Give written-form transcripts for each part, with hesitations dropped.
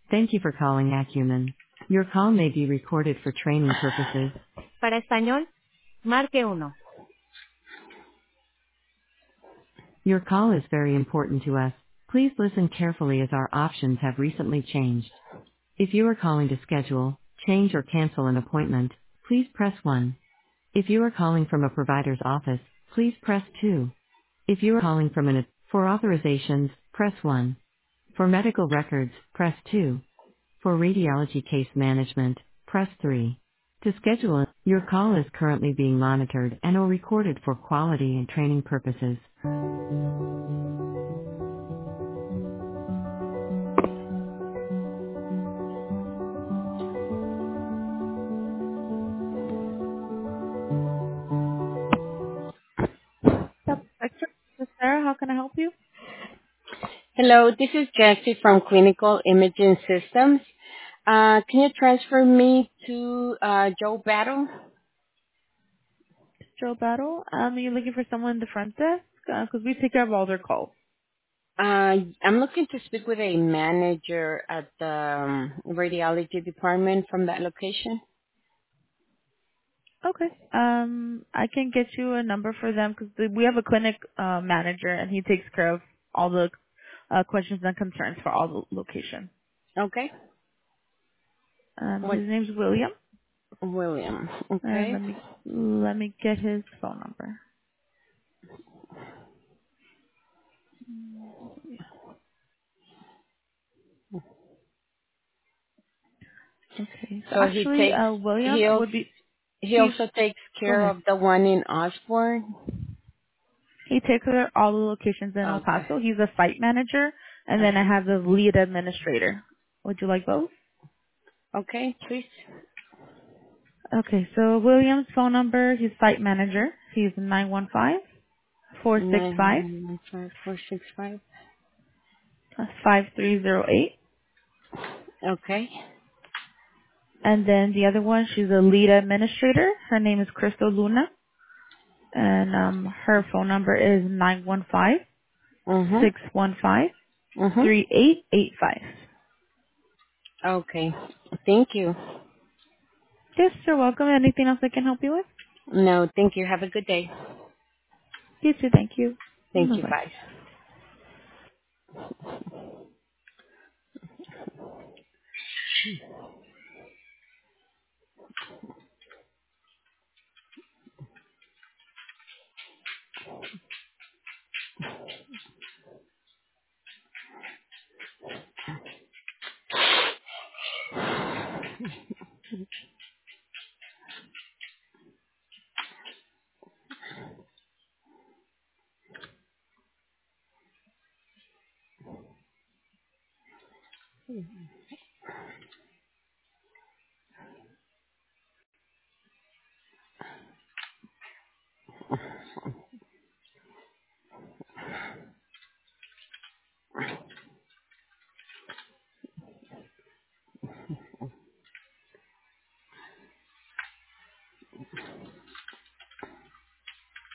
Thank you for calling Acumen. Your call may be recorded for training purposes. Para español, marque uno. Your call is very important to us. Please listen carefully as our options have recently changed. If you are calling to schedule, change or cancel an appointment, please press 1. If you are calling from a provider's office, please press 2. If you are calling from for authorizations, press 1. For medical records, press 2. For radiology case management, press 3. To schedule it, your call is currently being monitored and or recorded for quality and training purposes. Yep. This is Sarah. How can I help you? Hello, this is Jessie from Clinical Imaging Systems. Can you transfer me to Joe Battle? Joe Battle. Are you looking for someone in the front desk? Because we take care of all their calls. I'm looking to speak with a manager at the radiology department from that location. Okay. I can get you a number for them because we have a clinic manager and he takes care of all the questions and concerns for all the location. Okay. What? His name's William, William. and Okay. let me get his phone number. Okay. So So actually, William he also, would be he he's also takes go care ahead. of the one in Osborne. He takes care of all the locations in El Okay. Paso. He's a site manager, and then I Uh-huh. have the lead administrator. Would you like both? Okay, please. Okay. So William's phone number, he's site manager. He's 915-465-5308. 915-465. 5308. Okay. And then the other one, she's a lead administrator. Her name is Crystal Luna, and her phone number is 915 Mhm. 615 Mhm. 3885. Okay. Thank you. Yes, you're welcome. Anything else I can help you with? No, thank you. Have a good day. You too. Thank you. Thank you. Bye-bye. Bye.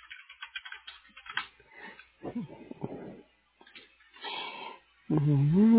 Mhm.